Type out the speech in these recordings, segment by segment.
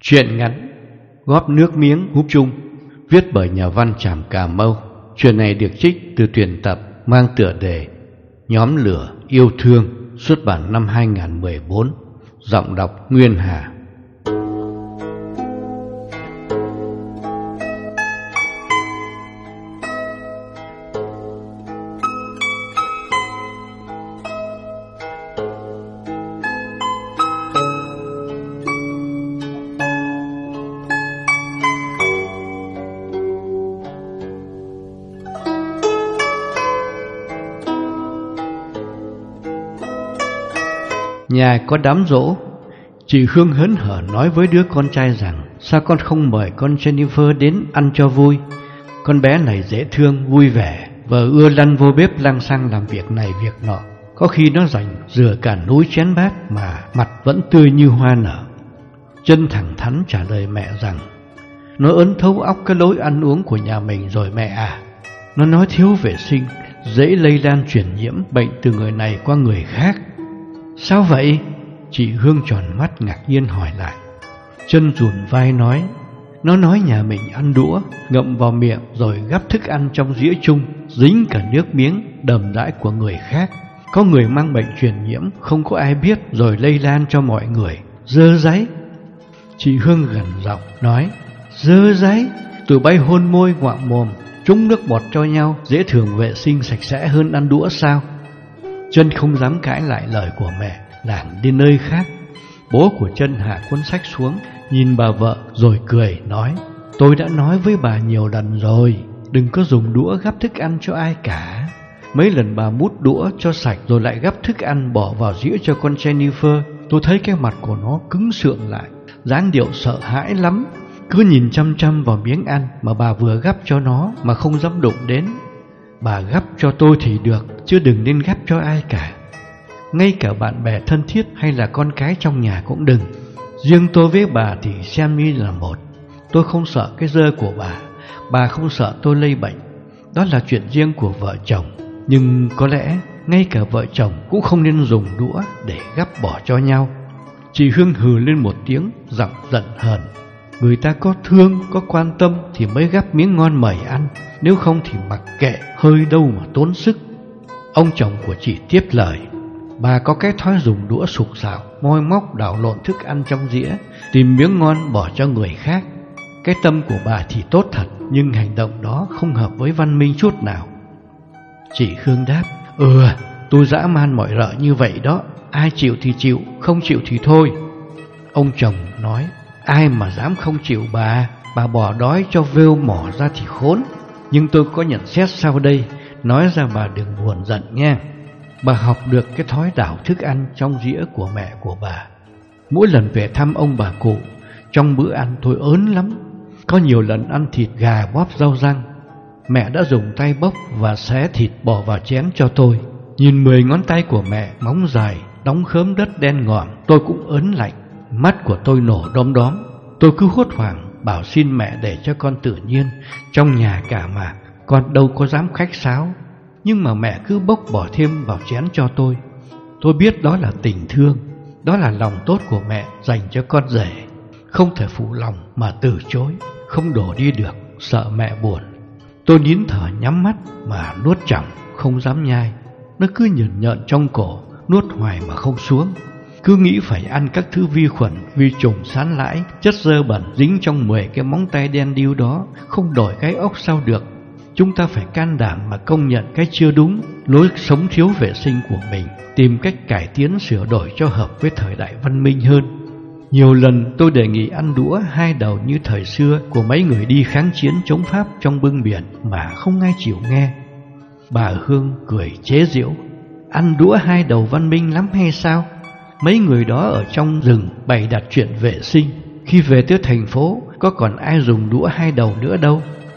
Truyện ngắn Góp nước miếng húp chung, viết bởi nhà văn Tràm Cà Mau. Chuyện này được trích từ tuyển tập mang tựa đề Nhóm lửa yêu thương, xuất bản năm 2014. Giọng đọc Nguyên Hà. Nhà có đám giỗ, chị Hương hớn hở nói với đứa con trai rằng: sao con không mời con Jennifer đến ăn cho vui? Con bé này dễ thương, vui vẻ và ưa lăn vô bếp lăng xăng làm việc này việc nọ. Có khi nó rảnh rửa cả núi chén bát mà mặt vẫn tươi như hoa nở. Chân thẳng thắn trả lời mẹ rằng: nó ớn thấu óc cái lối ăn uống của nhà mình rồi mẹ à. Nó nói thiếu vệ sinh, dễ lây lan truyền nhiễm bệnh từ người này qua người khác. Sao vậy? Chị Hương tròn mắt ngạc nhiên hỏi lại. Chân rùn vai nói: nó nói nhà mình ăn đũa, ngậm vào miệng rồi gắp thức ăn trong dĩa chung, dính cả nước miếng đầm đãi của người khác. Có người mang bệnh truyền nhiễm, không có ai biết rồi lây lan cho mọi người. Dơ dáy. Chị Hương gằn giọng nói: dơ dáy, tụi bay hôn môi ngoạm mồm, trúng nước bọt cho nhau, dễ thường vệ sinh sạch sẽ hơn ăn đũa sao? Chân không dám cãi lại lời của mẹ, lảng đi nơi khác. Bố của Chân hạ cuốn sách xuống, nhìn bà vợ rồi cười nói: tôi đã nói với bà nhiều lần rồi, đừng có dùng đũa gắp thức ăn cho ai cả. Mấy lần bà mút đũa cho sạch rồi lại gắp thức ăn bỏ vào dĩa cho con Jennifer, tôi thấy cái mặt của nó cứng sượng lại, dáng điệu sợ hãi lắm. Cứ nhìn chăm chăm vào miếng ăn mà bà vừa gắp cho nó mà không dám đụng đến. Bà gắp cho tôi thì được, chứ đừng nên gắp cho ai cả. Ngay cả bạn bè thân thiết hay là con cái trong nhà cũng đừng. Riêng tôi với bà thì xem như là một. Tôi không sợ cái dơ của bà không sợ tôi lây bệnh. Đó là chuyện riêng của vợ chồng. Nhưng có lẽ ngay cả vợ chồng cũng không nên dùng đũa để gắp bỏ cho nhau. Chị Hương hừ lên một tiếng, giọng giận hờn: người ta có thương, có quan tâm thì mới gắp miếng ngon mời ăn, nếu không thì mặc kệ, hơi đâu mà tốn sức. Ông chồng của chị tiếp lời: bà có cái thói dùng đũa sục sạo, moi móc đảo lộn thức ăn trong dĩa, tìm miếng ngon bỏ cho người khác. Cái tâm của bà thì tốt thật, nhưng hành động đó không hợp với văn minh chút nào. Chị Hương đáp: tôi dã man mọi rợ như vậy đó, ai chịu thì chịu, không chịu thì thôi. Ông chồng nói: ai mà dám không chịu bà bỏ đói cho vêu mỏ ra thì khốn. Nhưng tôi có nhận xét sau đây, nói ra bà đừng buồn giận nghe. Bà học được cái thói đảo thức ăn trong dĩa của mẹ của bà. Mỗi lần về thăm ông bà cụ, trong bữa ăn tôi ớn lắm. Có nhiều lần ăn thịt gà bóp rau răng, mẹ đã dùng tay bốc và xé thịt bỏ vào chén cho tôi. Nhìn 10 ngón tay của mẹ móng dài, đóng khớm đất đen ngòm, tôi cũng ớn lạnh. Mắt của tôi nổ đom đóm. Tôi cứ hốt hoảng bảo xin mẹ để cho con tự nhiên, trong nhà cả mà, con đâu có dám khách sáo. Nhưng mà mẹ cứ bốc bỏ thêm vào chén cho tôi. Tôi biết đó là tình thương, đó là lòng tốt của mẹ dành cho con rể. Không thể phụ lòng mà từ chối, không đổ đi được, sợ mẹ buồn. Tôi nín thở nhắm mắt mà nuốt chậm, không dám nhai. Nó cứ nhợn nhợn trong cổ, nuốt hoài mà không xuống. Cứ nghĩ phải ăn các thứ vi khuẩn, vi trùng, sán lãi, chất dơ bẩn dính trong 10 cái móng tay đen điêu đó, không đổi cái ốc sao được. Chúng ta phải can đảm mà công nhận cái chưa đúng, lối sống thiếu vệ sinh của mình, tìm cách cải tiến sửa đổi cho hợp với thời đại văn minh hơn. Nhiều lần tôi đề nghị ăn đũa 2 đầu như thời xưa của mấy người đi kháng chiến chống Pháp trong bưng biển mà không ai chịu nghe. Bà Hương cười chế giễu: ăn đũa 2 đầu văn minh lắm hay sao? Mấy người đó ở trong rừng bày đặt chuyện vệ sinh, khi về tới thành phố có còn ai dùng đũa 2 đầu nữa đâu.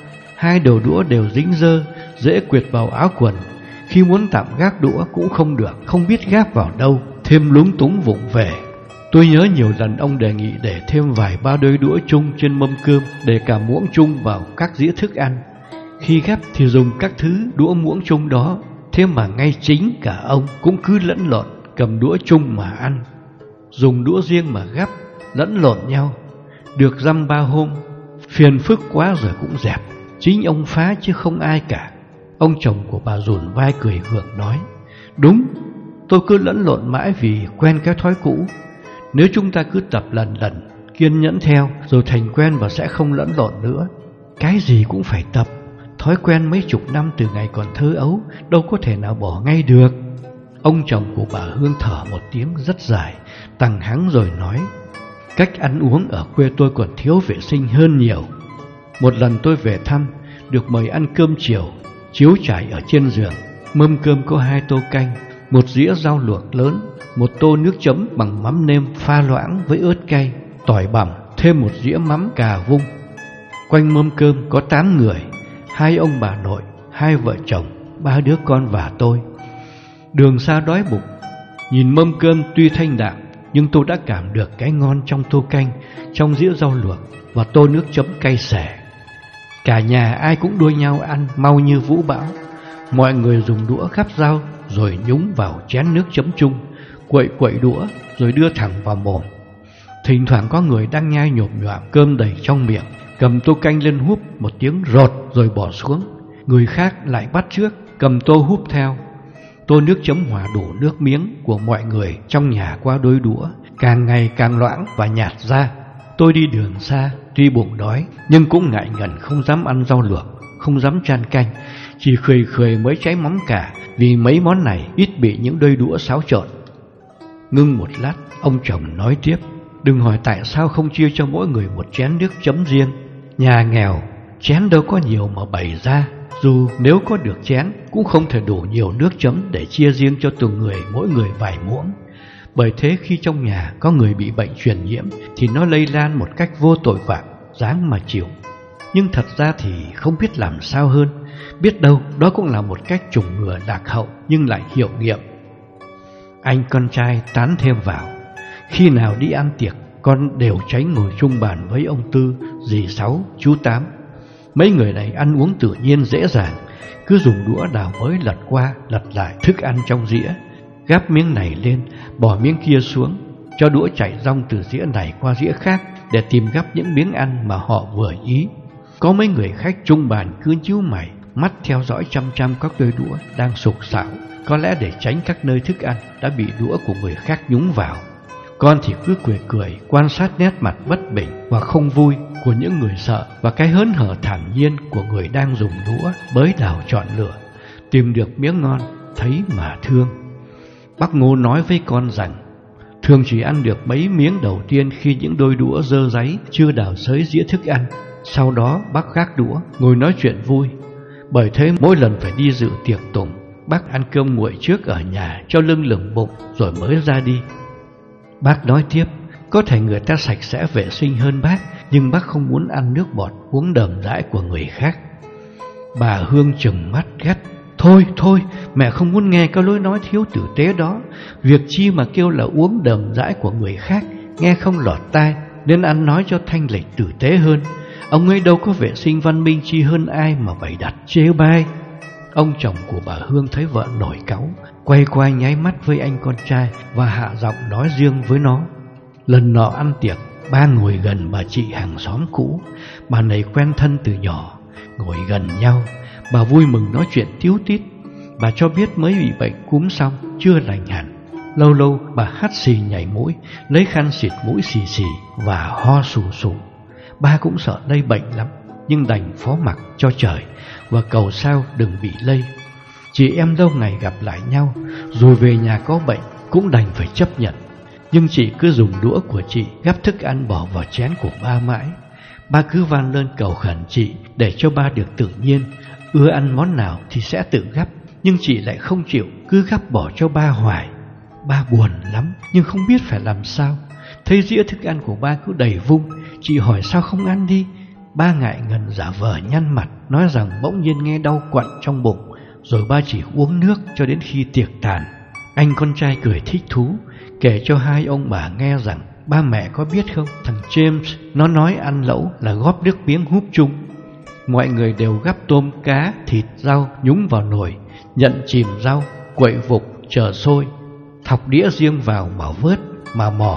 2 đầu đũa đều dính dơ, dễ quệt vào áo quần. Khi muốn tạm gác đũa cũng không được, không biết gác vào đâu, thêm lúng túng vụng về. Tôi nhớ nhiều lần ông đề nghị để thêm vài ba đôi đũa chung trên mâm cơm, để cả muỗng chung vào các dĩa thức ăn. Khi gắp thì dùng các thứ đũa muỗng chung đó. Thế mà ngay chính cả ông cũng cứ lẫn lộn, cầm đũa chung mà ăn, dùng đũa riêng mà gắp, lẫn lộn nhau. Được dăm 3 hôm, phiền phức quá rồi cũng dẹp. Chính ông phá chứ không ai cả. Ông chồng của bà rủn vai cười gượng nói: Đúng, tôi cứ lẫn lộn mãi vì quen cái thói cũ. Nếu chúng ta cứ tập lần lần, kiên nhẫn theo, rồi thành quen và sẽ không lẫn lộn nữa. Cái gì cũng phải tập. Thói quen mấy chục năm từ ngày còn thơ ấu, đâu có thể nào bỏ ngay được. Ông chồng của bà Hương thở một tiếng rất dài, tằng hắng rồi nói: Cách ăn uống ở quê tôi còn thiếu vệ sinh hơn nhiều. Một lần tôi về thăm, được mời ăn cơm chiều, chiếu trải ở trên giường. Mâm cơm có 2 tô canh, 1 dĩa rau luộc lớn, 1 tô nước chấm bằng mắm nêm pha loãng với ớt cay, tỏi bằm, thêm 1 dĩa mắm cà vung. Quanh mâm cơm có 8 người, 2 ông bà nội, 2 vợ chồng, 3 đứa con và tôi. Đường xa đói bụng, nhìn mâm cơm tuy thanh đạm, nhưng tôi đã cảm được cái ngon trong tô canh, trong dĩa rau luộc và tô nước chấm cay xẻ. Cả nhà ai cũng đua nhau ăn mau như vũ bão. Mọi người dùng đũa gắp rau rồi nhúng vào chén nước chấm chung, quậy đũa rồi đưa thẳng vào mồm. Thỉnh thoảng có người đang nhai nhồm nhoàm cơm đầy trong miệng, cầm tô canh lên húp một tiếng rột rồi bỏ xuống. Người khác lại bắt chước, cầm tô húp theo. Tô nước chấm hòa đủ nước miếng của mọi người trong nhà qua đôi đũa, càng ngày càng loãng và nhạt ra. Tôi đi đường xa, tuy bụng đói, nhưng cũng ngại ngần không dám ăn rau luộc, không dám chan canh, chỉ khười mới cháy mắm cả, vì mấy món này ít bị những đôi đũa xáo trộn. Ngưng một lát, ông chồng nói tiếp: Đừng hỏi tại sao không chia cho mỗi người một chén nước chấm riêng. Nhà nghèo, chén đâu có nhiều mà bày ra. Dù nếu có được chén, cũng không thể đủ nhiều nước chấm để chia riêng cho từng người, mỗi người vài muỗng. Bởi thế khi trong nhà có người bị bệnh truyền nhiễm thì nó lây lan một cách vô tội vạ, ráng mà chịu. Nhưng thật ra thì không biết làm sao hơn. Biết đâu đó cũng là một cách chủng ngừa lạc hậu nhưng lại hiệu nghiệm. Anh con trai tán thêm vào: Khi nào đi ăn tiệc, con đều tránh ngồi chung bàn với ông Tư, dì Sáu, chú Tám. Mấy người này ăn uống tự nhiên dễ dàng, cứ dùng đũa đào mới lật qua lật lại thức ăn trong dĩa, gắp miếng này lên, bỏ miếng kia xuống, cho đũa chạy rong từ dĩa này qua dĩa khác để tìm gắp những miếng ăn mà họ vừa ý. Có mấy người khách chung bàn cứ nhíu mày, mắt theo dõi chăm chăm các đôi đũa đang sục sạo, có lẽ để tránh các nơi thức ăn đã bị đũa của người khác nhúng vào. Con thì cứ cười quan sát nét mặt bất bình và không vui của những người sợ và cái hớn hở thản nhiên của người đang dùng đũa bới đào chọn lựa, tìm được miếng ngon, thấy mà thương. Bác Ngô nói với con rằng thường chỉ ăn được mấy miếng đầu tiên khi những đôi đũa dơ dáy chưa đào xới dĩa thức ăn. Sau đó bác gác đũa, ngồi nói chuyện vui. Bởi thế mỗi lần phải đi dự tiệc tùng, bác ăn cơm nguội trước ở nhà cho lưng lửng bụng rồi mới ra đi. Bác nói tiếp: Có thể người ta sạch sẽ vệ sinh hơn bác, nhưng bác không muốn ăn nước bọt uống đờm dãi của người khác. Bà Hương trừng mắt gắt: Thôi, mẹ không muốn nghe cái lối nói thiếu tử tế đó. Việc chi mà kêu là uống đờm dãi của người khác, nghe không lọt tai, nên ăn nói cho thanh lịch tử tế hơn. Ông ấy đâu có vệ sinh văn minh chi hơn ai mà bày đặt chê bai. Ông chồng của bà Hương thấy vợ nổi cáu, quay qua nháy mắt với anh con trai và hạ giọng nói riêng với nó. Lần nọ ăn tiệc, ba ngồi gần bà chị hàng xóm cũ. Bà này quen thân từ nhỏ, ngồi gần nhau. Bà vui mừng nói chuyện tíu tít. Bà cho biết mới bị bệnh cúm xong, chưa lành hẳn. Lâu lâu bà hắt xì nhảy mũi, lấy khăn xịt mũi xì xì và ho sù sù. Ba cũng sợ lây bệnh lắm, nhưng đành phó mặc cho trời và cầu sao đừng bị lây. Chị em lâu ngày gặp lại nhau, rồi về nhà có bệnh cũng đành phải chấp nhận. Nhưng chị cứ dùng đũa của chị gắp thức ăn bỏ vào chén của ba mãi. Ba cứ van lên cầu khẩn chị để cho ba được tự nhiên, ưa ăn món nào thì sẽ tự gắp. Nhưng chị lại không chịu, cứ gắp bỏ cho ba hoài. Ba buồn lắm, nhưng không biết phải làm sao. Thấy dĩa thức ăn của ba cứ đầy vung, chị hỏi sao không ăn đi. Ba ngại ngần giả vờ nhăn mặt, nói rằng bỗng nhiên nghe đau quặn trong bụng. Rồi ba chỉ uống nước cho đến khi tiệc tàn. Anh con trai cười thích thú, kể cho hai ông bà nghe rằng ba mẹ có biết không, thằng James nó nói ăn lẩu là góp nước miếng húp chung. Mọi người đều gắp tôm, cá, thịt, rau nhúng vào nồi, nhận chìm rau, quậy vục chờ sôi, thọc đĩa riêng vào mà vớt, mà mò,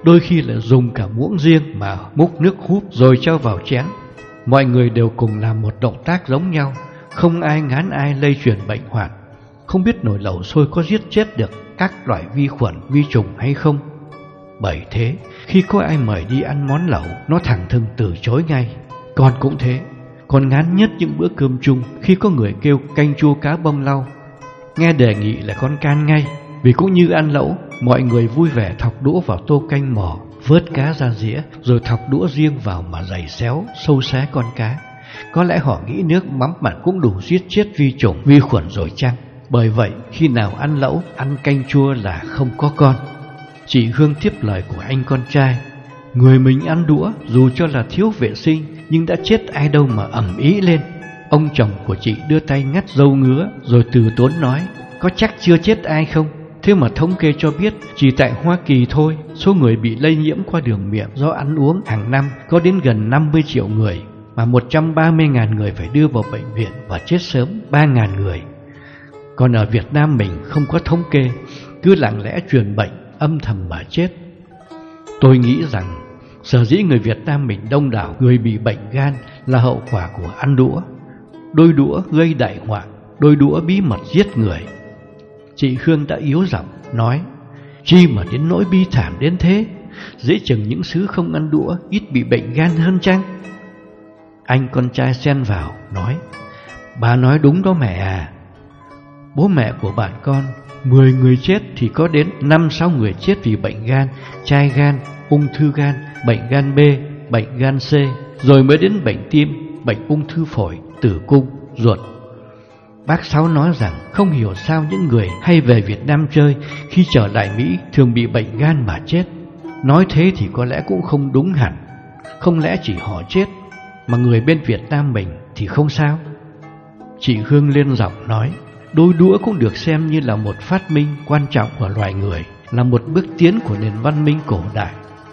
đôi khi lại dùng cả muỗng riêng mà múc nước húp rồi cho vào chén. Mọi người đều cùng làm một động tác giống nhau, không ai ngán ai lây truyền bệnh hoạn. Không biết nồi lẩu sôi có giết chết được các loại vi khuẩn, vi trùng hay không. Bởi thế, khi có ai mời đi ăn món lẩu, nó thẳng thừng từ chối ngay. Con cũng thế, con ngán nhất những bữa cơm chung khi có người kêu canh chua cá bông lau. Nghe đề nghị là con can ngay, vì cũng như ăn lẩu, mọi người vui vẻ thọc đũa vào tô canh mò, vớt cá ra dĩa, rồi thọc đũa riêng vào mà giày xéo, sâu xé con cá. Có lẽ họ nghĩ nước mắm mặn cũng đủ giết chết vi trùng, vi khuẩn rồi chăng? Bởi vậy, khi nào ăn lẩu, ăn canh chua là không có con. Chị Hương tiếp lời của anh con trai: người mình ăn đũa, dù cho là thiếu vệ sinh, nhưng đã chết ai đâu mà ầm ĩ lên. Ông chồng của chị đưa tay ngắt râu ngứa, rồi từ tốn nói: có chắc chưa chết ai không? Thế mà thống kê cho biết, chỉ tại Hoa Kỳ thôi, số người bị lây nhiễm qua đường miệng do ăn uống hàng năm có đến gần 50 triệu người, mà 130.000 người phải đưa vào bệnh viện và chết sớm 3.000 người. Còn ở Việt Nam mình không có thống kê, cứ lặng lẽ truyền bệnh, âm thầm mà chết. Tôi nghĩ rằng sở dĩ người Việt Nam mình đông đảo người bị bệnh gan là hậu quả của ăn đũa. Đôi đũa gây đại họa, đôi đũa bí mật giết người. Chị Hương đã yếu giọng nói: chi mà đến nỗi bi thảm đến thế? Dễ chừng những xứ không ăn đũa ít bị bệnh gan hơn chăng? Anh con trai xen vào nói: bà nói đúng đó mẹ à. Bố mẹ của bạn con 10 người chết thì có đến 5-6 người chết vì bệnh gan, chai gan, ung thư gan, bệnh gan B, bệnh gan C, rồi mới đến bệnh tim, bệnh ung thư phổi, tử cung, ruột. Bác Sáu nói rằng không hiểu sao những người hay về Việt Nam chơi khi trở lại Mỹ thường bị bệnh gan mà chết. Nói thế thì có lẽ cũng không đúng hẳn. Không lẽ chỉ họ chết mà người bên Việt Nam mình thì không sao? Chị Hương lên giọng nói: đôi đũa cũng được xem như là một phát minh quan trọng của loài người, là một bước tiến của nền văn minh cổ đại.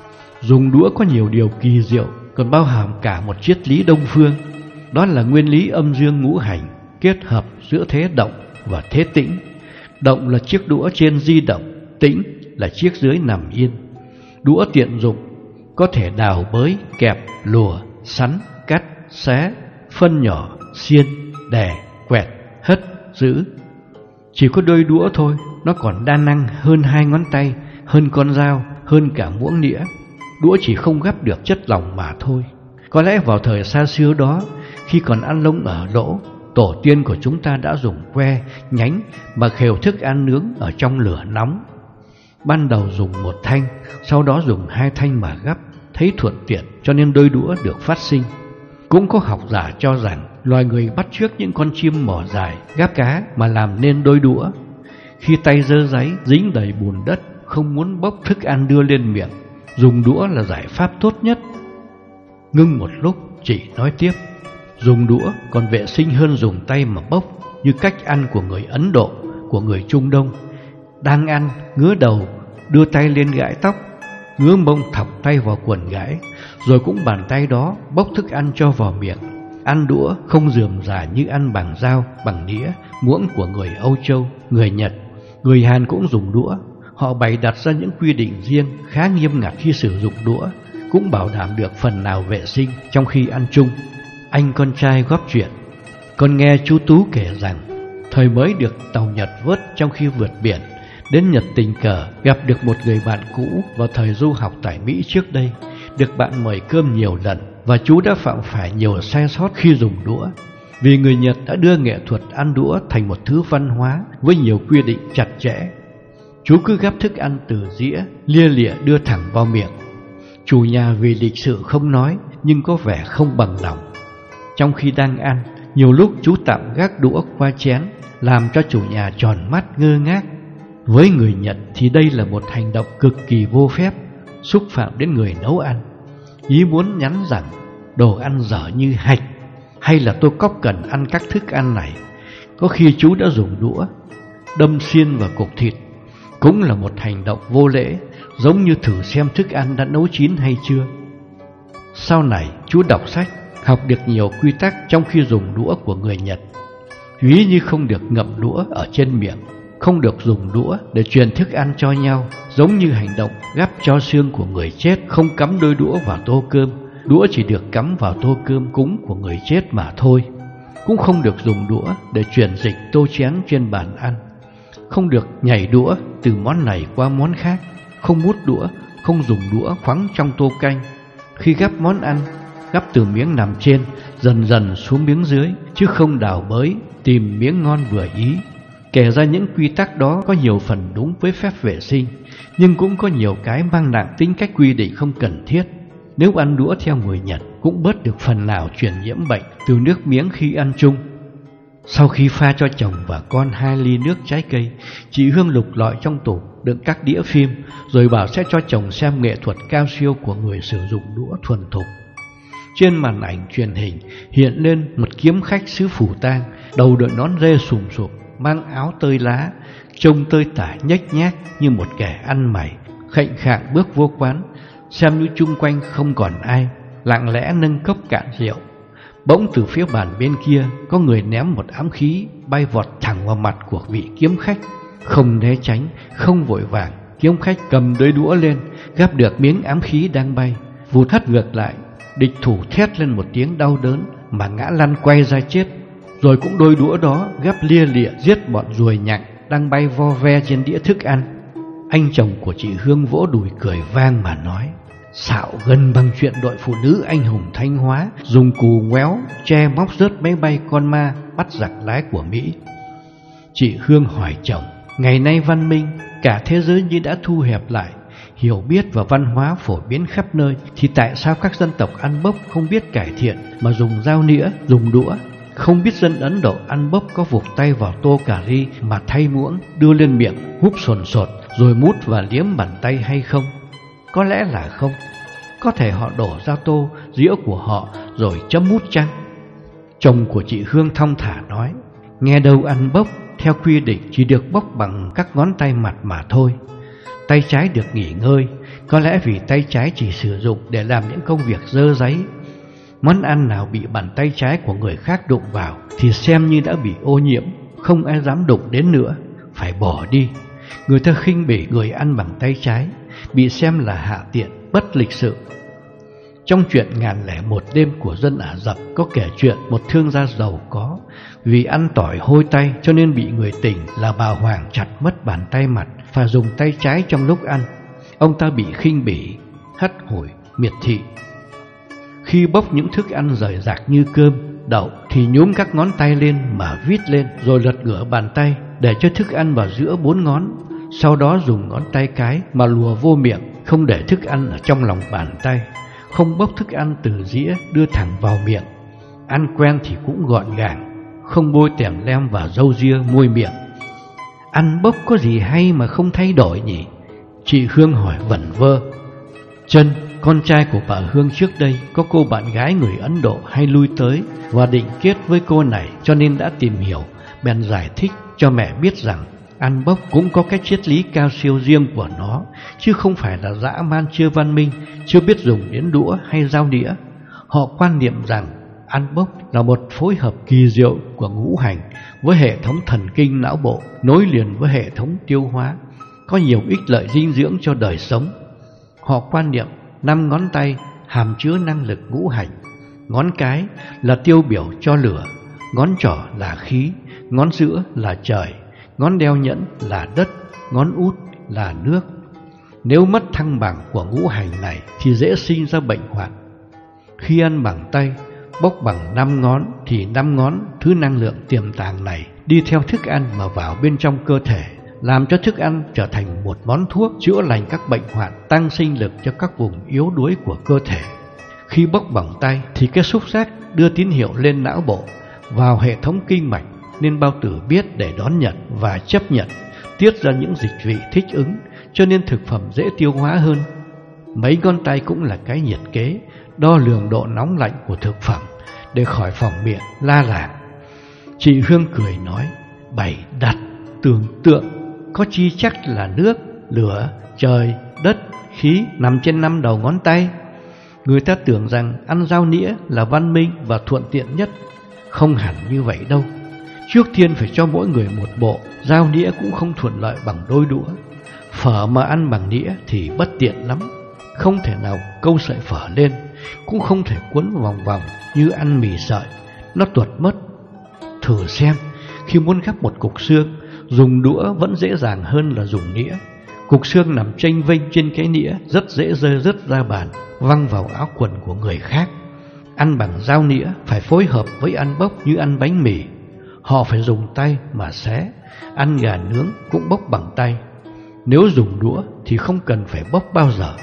Dùng đũa có nhiều điều kỳ diệu, còn bao hàm cả một triết lý Đông phương. Đó là nguyên lý âm dương ngũ hành kết hợp giữa thế động và thế tĩnh. Động là chiếc đũa trên di động, tĩnh là chiếc dưới nằm yên. Đũa tiện dụng, có thể đào bới, kẹp, lùa, sắn, cắt, xé, phân nhỏ, xiên, đè, quẹt, hất, giữ. Chỉ có đôi đũa thôi, nó còn đa năng hơn 2 ngón tay, hơn con dao, hơn cả muỗng nĩa. Đũa chỉ không gắp được chất lỏng mà thôi. Có lẽ vào thời xa xưa đó, khi còn ăn lông ở lỗ, tổ tiên của chúng ta đã dùng que, nhánh mà khều thức ăn nướng ở trong lửa nóng. Ban đầu dùng một thanh, sau đó dùng 2 thanh mà gắp, thấy thuận tiện cho nên đôi đũa được phát sinh. Cũng có học giả cho rằng loài người bắt chước những con chim mỏ dài gắp cá mà làm nên đôi đũa. Khi tay dơ dáy dính đầy bùn đất, không muốn bốc thức ăn đưa lên miệng, dùng đũa là giải pháp tốt nhất. Ngưng một lúc, chị nói tiếp: dùng đũa còn vệ sinh hơn dùng tay mà bốc, như cách ăn của người Ấn Độ, của người Trung Đông. Đang ăn, ngứa đầu, đưa tay lên gãi tóc, ngứa mông thọc tay vào quần gãi, rồi cũng bàn tay đó bốc thức ăn cho vào miệng. Ăn đũa không rườm rà như ăn bằng dao, bằng đĩa, muỗng của người Âu Châu, người Nhật. Người Hàn cũng dùng đũa. Họ bày đặt ra những quy định riêng khá nghiêm ngặt khi sử dụng đũa, cũng bảo đảm được phần nào vệ sinh trong khi ăn chung. Anh con trai góp chuyện: con nghe chú Tú kể rằng thời mới được tàu Nhật vớt trong khi vượt biển, đến Nhật tình cờ gặp được một người bạn cũ vào thời du học tại Mỹ trước đây. Được bạn mời cơm nhiều lần và chú đã phạm phải nhiều sai sót khi dùng đũa. Vì người Nhật đã đưa nghệ thuật ăn đũa thành một thứ văn hóa với nhiều quy định chặt chẽ. Chú cứ gắp thức ăn từ dĩa, lia lịa đưa thẳng vào miệng. Chủ nhà vì lịch sự không nói, nhưng có vẻ không bằng lòng. Trong khi đang ăn, nhiều lúc chú tạm gác đũa qua chén, làm cho chủ nhà tròn mắt ngơ ngác. Với người Nhật thì đây là một hành động cực kỳ vô phép, xúc phạm đến người nấu ăn. Ý muốn nhắn rằng đồ ăn dở như hạch, hay là tôi cóc cần ăn các thức ăn này. Có khi chú đã dùng đũa đâm xiên vào cục thịt, cũng là một hành động vô lễ, giống như thử xem thức ăn đã nấu chín hay chưa. Sau này chú đọc sách, học được nhiều quy tắc trong khi dùng đũa của người Nhật. Ví như không được ngậm đũa ở trên miệng, không được dùng đũa để truyền thức ăn cho nhau, giống như hành động gắp cho xương của người chết không cắm đôi đũa vào tô cơm. Đũa chỉ được cắm vào tô cơm cúng của người chết mà thôi. Cũng không được dùng đũa để chuyển dịch tô chén trên bàn ăn. Không được nhảy đũa từ món này qua món khác. Không mút đũa, không dùng đũa khoắng trong tô canh. Khi gắp món ăn, gắp từ miếng nằm trên dần dần xuống miếng dưới, chứ không đào bới tìm miếng ngon vừa ý. Kể ra những quy tắc đó có nhiều phần đúng với phép vệ sinh, nhưng cũng có nhiều cái mang nặng tính cách quy định không cần thiết. Nếu ăn đũa theo người Nhật cũng bớt được phần nào truyền nhiễm bệnh từ nước miếng khi ăn chung. Sau khi pha cho chồng và con 2 ly nước trái cây, chị Hương lục lọi trong tủ đựng các đĩa phim, rồi bảo sẽ cho chồng xem nghệ thuật cao siêu của người sử dụng đũa thuần thục. Trên màn ảnh truyền hình hiện lên một kiếm khách xứ Phủ Tang, đầu đội nón rê sùm sụp, mang áo tơi lá, trông tơi tả nhếch nhác như một kẻ ăn mày, khệnh khạng bước vô quán, xem như chung quanh không còn ai, lặng lẽ nâng cốc cạn rượu. Bỗng từ phía bàn bên kia có người ném một ám khí bay vọt thẳng vào mặt của vị kiếm khách. Không né tránh, không vội vàng, kiếm khách cầm đôi đũa lên, gắp được miếng ám khí đang bay, vụt hất ngược lại. Địch thủ thét lên một tiếng đau đớn mà ngã lăn quay ra chết. Rồi cũng đôi đũa đó gắp lia lịa giết bọn ruồi nhặng đang bay vo ve trên đĩa thức ăn. Anh chồng của chị Hương vỗ đùi cười vang mà nói: xạo gần bằng chuyện đội phụ nữ anh hùng Thanh Hóa dùng cù ngoéo che móc rớt máy bay con ma bắt giặc lái của Mỹ. Chị Hương hỏi chồng: ngày nay văn minh, cả thế giới như đã thu hẹp lại, hiểu biết và văn hóa phổ biến khắp nơi, thì tại sao các dân tộc ăn bốc không biết cải thiện mà dùng dao nĩa, dùng đũa? Không biết dân Ấn Độ ăn bốc có vụt tay vào tô cà ri mà thay muỗng đưa lên miệng húp sồn sột rồi mút và liếm bàn tay hay không? Có lẽ là không. Có thể họ đổ ra tô dĩa của họ rồi chấm mút chăng? Chồng của chị Hương thong thả nói: nghe đâu ăn bốc theo quy định chỉ được bốc bằng các ngón tay mặt mà thôi. Tay trái được nghỉ ngơi, có lẽ vì tay trái chỉ sử dụng để làm những công việc dơ dáy. Món ăn nào bị bàn tay trái của người khác đụng vào thì xem như đã bị ô nhiễm, không ai dám đụng đến nữa, phải bỏ đi. Người ta khinh bỉ người ăn bằng tay trái, bị xem là hạ tiện, bất lịch sự. Trong chuyện 1001 đêm của dân Ả Rập có kể chuyện một thương gia giàu có, vì ăn tỏi hôi tay cho nên bị người tình là bà Hoàng chặt mất bàn tay mặt, phải dùng tay trái trong lúc ăn. Ông ta bị khinh bỉ, hắt hủi, miệt thị. Khi bốc những thức ăn rời rạc như cơm, đậu thì nhúm các ngón tay lên mà vít lên, rồi lật ngửa bàn tay để cho thức ăn vào giữa 4 ngón. Sau đó dùng ngón tay cái mà lùa vô miệng, không để thức ăn ở trong lòng bàn tay. Không bốc thức ăn từ dĩa đưa thẳng vào miệng. Ăn quen thì cũng gọn gàng, không bôi tèm lem và râu ria môi miệng. Ăn bốc có gì hay mà không thay đổi nhỉ? Chị Hương hỏi vẩn vơ. Trân, con trai của bà Hương trước đây có cô bạn gái người Ấn Độ hay lui tới và định kết với cô này, cho nên đã tìm hiểu, bèn giải thích cho mẹ biết rằng ăn bốc cũng có cái triết lý cao siêu riêng của nó, chứ không phải là dã man chưa văn minh, chưa biết dùng đến đũa hay dao đĩa. Họ quan niệm rằng ăn bốc là một phối hợp kỳ diệu của ngũ hành với hệ thống thần kinh não bộ, nối liền với hệ thống tiêu hóa, có nhiều ích lợi dinh dưỡng cho đời sống. Họ quan niệm 5 ngón tay hàm chứa năng lực ngũ hành. Ngón cái là tiêu biểu cho lửa, ngón trỏ là khí, ngón giữa là trời, ngón đeo nhẫn là đất, ngón út là nước. Nếu mất thăng bằng của ngũ hành này thì dễ sinh ra bệnh hoạn. Khi ăn bằng tay, bốc bằng 5 ngón thì 5 ngón thứ năng lượng tiềm tàng này đi theo thức ăn mà vào bên trong cơ thể, làm cho thức ăn trở thành một món thuốc chữa lành các bệnh hoạn, tăng sinh lực cho các vùng yếu đuối của cơ thể. Khi bốc bằng tay thì cái xúc giác đưa tín hiệu lên não bộ, vào hệ thống kinh mạch, nên bao tử biết để đón nhận và chấp nhận, tiết ra những dịch vị thích ứng, cho nên thực phẩm dễ tiêu hóa hơn. Mấy ngón tay cũng là cái nhiệt kế, đo lường độ nóng lạnh của thực phẩm để khỏi phỏng miệng la làng. Chị Hương cười nói: bày đặt, tưởng tượng, có chi chắc là nước, lửa, trời, đất, khí nằm trên 5 đầu ngón tay. Người ta tưởng rằng ăn dao nĩa là văn minh và thuận tiện nhất. Không hẳn như vậy đâu. Trước tiên phải cho mỗi người một bộ, dao nĩa cũng không thuận lợi bằng đôi đũa. Phở mà ăn bằng nĩa thì bất tiện lắm, không thể nào câu sợi phở lên, cũng không thể cuốn vòng vòng như ăn mì sợi, nó tuột mất. Thử xem, khi muốn gắp một cục xương, dùng đũa vẫn dễ dàng hơn là dùng nĩa. Cục xương nằm chênh vênh trên cái nĩa, rất dễ rơi rớt ra bàn, văng vào áo quần của người khác. Ăn bằng dao nĩa phải phối hợp với ăn bốc như ăn bánh mì. Họ phải dùng tay mà xé, ăn gà nướng cũng bốc bằng tay. Nếu dùng đũa thì không cần phải bốc bao giờ.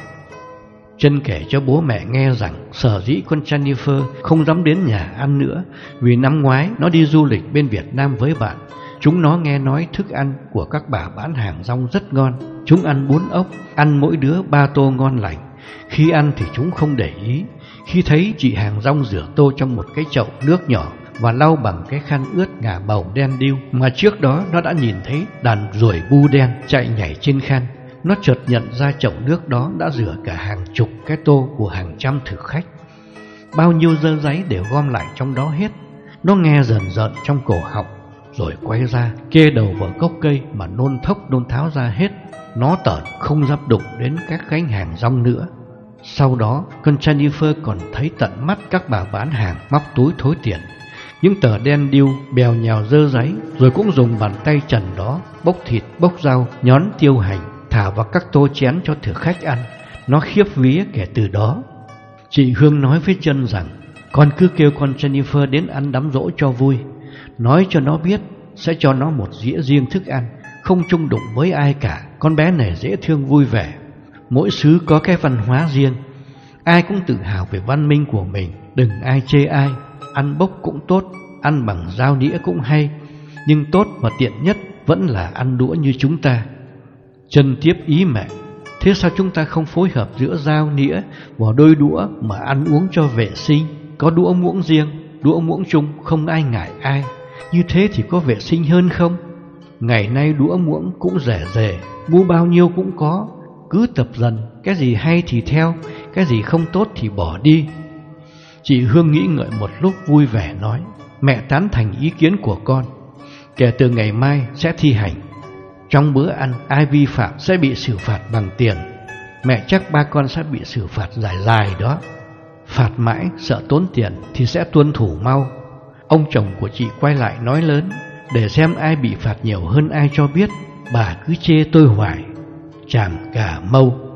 Trân kể cho bố mẹ nghe rằng sở dĩ con Jennifer không dám đến nhà ăn nữa vì năm ngoái nó đi du lịch bên Việt Nam với bạn. Chúng nó nghe nói thức ăn của các bà bán hàng rong rất ngon. Chúng ăn bún ốc, ăn mỗi đứa 3 tô ngon lành. Khi ăn thì chúng không để ý. Khi thấy chị hàng rong rửa tô trong một cái chậu nước nhỏ và lau bằng cái khăn ướt ngả màu đen điêu mà trước đó nó đã nhìn thấy đàn ruồi bu đen chạy nhảy trên khăn, nó chợt nhận ra chậu nước đó đã rửa cả hàng chục cái tô của hàng trăm thực khách. Bao nhiêu dơ giấy đều gom lại trong đó hết. Nó nghe rờn rợn trong cổ họng, rồi quay ra kê đầu vào gốc cây mà nôn thốc nôn tháo ra hết. Nó tởn không dám đụng đến các gánh hàng rong nữa. Sau đó con Jennifer còn thấy tận mắt các bà bán hàng móc túi thối tiền, những tờ đen điêu bèo nhào dơ giấy, rồi cũng dùng bàn tay trần đó bốc thịt, bốc rau, nhón tiêu hành, thả vào các tô chén cho thực khách ăn. Nó khiếp vía kể từ đó. Chị Hương nói với Trân rằng con cứ kêu con Jennifer đến ăn đám giỗ cho vui, nói cho nó biết sẽ cho nó một dĩa riêng thức ăn, không chung đụng với ai cả. Con bé này dễ thương vui vẻ. Mỗi xứ có cái văn hóa riêng, ai cũng tự hào về văn minh của mình, đừng ai chê ai. Ăn bốc cũng tốt, ăn bằng dao đĩa cũng hay, nhưng tốt và tiện nhất vẫn là ăn đũa như chúng ta. Trân tiếp ý mẹ: thế sao chúng ta không phối hợp giữa dao nĩa và đôi đũa mà ăn uống cho vệ sinh? Có đũa muỗng riêng, đũa muỗng chung, không ai ngại ai. Như thế thì có vệ sinh hơn không? Ngày nay đũa muỗng cũng rẻ rề, mua bao nhiêu cũng có. Cứ tập dần, cái gì hay thì theo, cái gì không tốt thì bỏ đi. Chị Hương nghĩ ngợi một lúc vui vẻ nói: mẹ tán thành ý kiến của con. Kể từ ngày mai sẽ thi hành. Trong bữa ăn ai vi phạm sẽ bị xử phạt bằng tiền. Mẹ chắc ba con sẽ bị xử phạt dài dài đó. Phạt mãi sợ tốn tiền thì sẽ tuân thủ mau. Ông chồng của chị quay lại nói lớn: để xem ai bị phạt nhiều hơn ai cho biết. Bà cứ chê tôi hoài. Chàm cà mâu.